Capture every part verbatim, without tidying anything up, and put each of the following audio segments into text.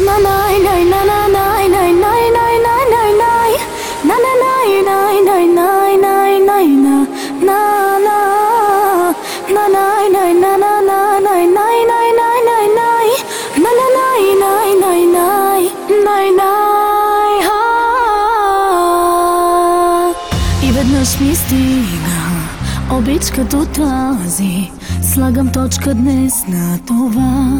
И веднъж ми стига обич като тази. Слагам точка днес на това.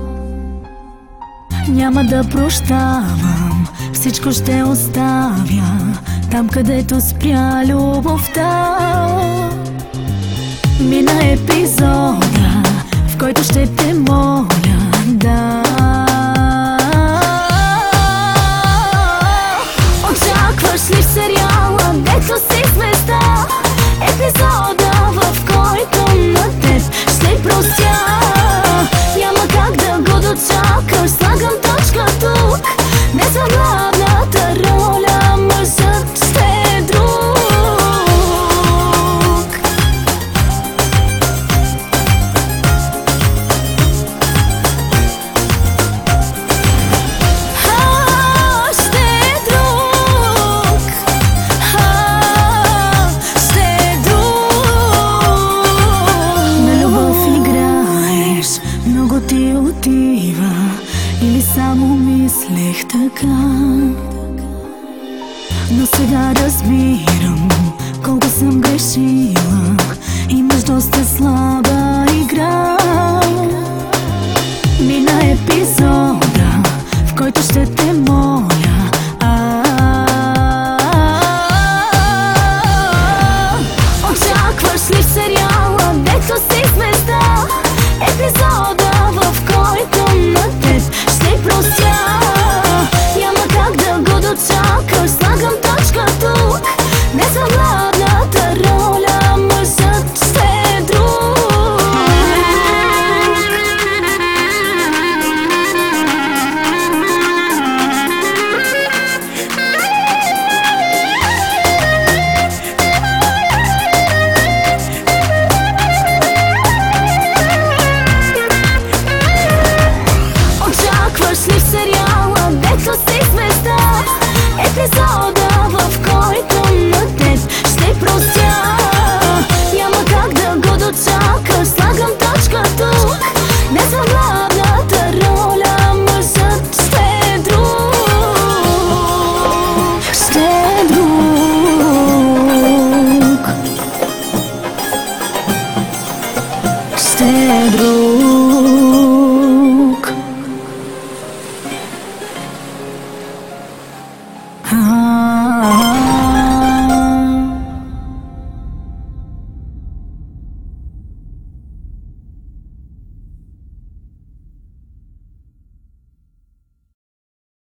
Няма да прощавам, всичко ще оставя там, където спря любовта. Мина епизода, в който ще те моля да очакваш ли в сериала, дето си звезда, епизода, в който на теб ще простя. Няма как да го дочакаш, слагам точка тук. Не за главната роля, мъжът ще е друг. А, ще е друг. А, ще е друг. На любов играеш, много ти отива, или само мислех така? Но сега разбирам колко съм грешила. Имаш доста слаба игра.